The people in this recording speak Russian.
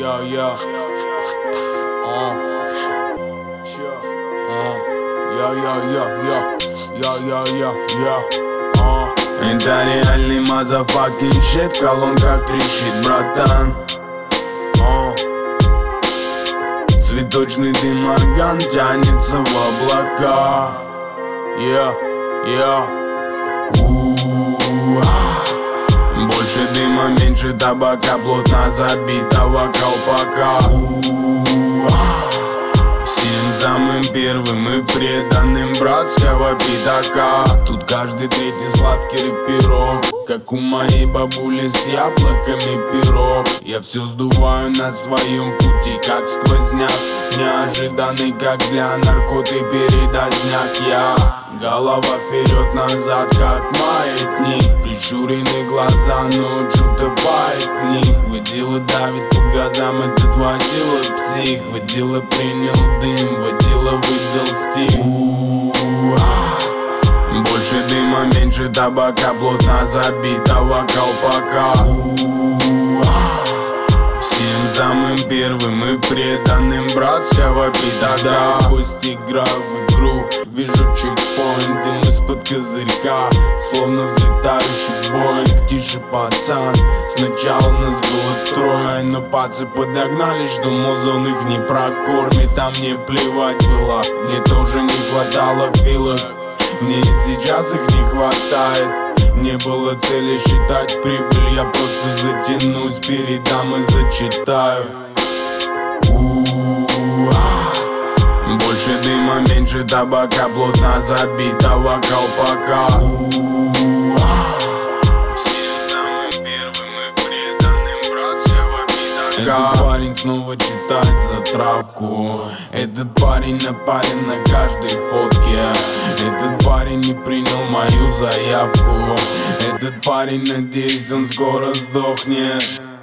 yeah. Это реальный мазафакин щит, в колонках трещит, братан. Цветочный дым, орган тянется в облака. Больше дыма, меньше табака, плотно забитого колпака. Всем самым первым и преданным братского пятака. Тут каждый третий сладкий пирог, как у моей бабули с яблоками пирог. Я все сдуваю на своем пути, как сквозняк, неожиданный, как для наркоты передозняк. Я голова вперед-назад, как маятник, прищуренные глаза, но что-то бает в них. Водила давит по газам, этот водила псих. Водила принял дым, водила выдал стих. Больше дыма, меньше табака, плотно забитого колпака. Всем самым первым и преданным братского пятака. Пусть играю в игру, вижу чекпоинт, дым из-под козырька, словно взлетающий боинг. Тише, пацан, сначала нас было трое, но пацы подогнали, что музон их не прокормит. А мне плевать было, мне тоже не хватало филок, мне и сейчас их не хватает. Не было цели считать прибыль, я просто затянусь, передам и зачитаю. Больше дыма, меньше табака, плотно забитого колпака. Всем самым первым и преданным братского пятака. Этот парень снова читает затравку. Этот парень напарен на каждой фотке. Этот парень не принял мою заявку. Этот парень, надеюсь, он скоро сдохнет.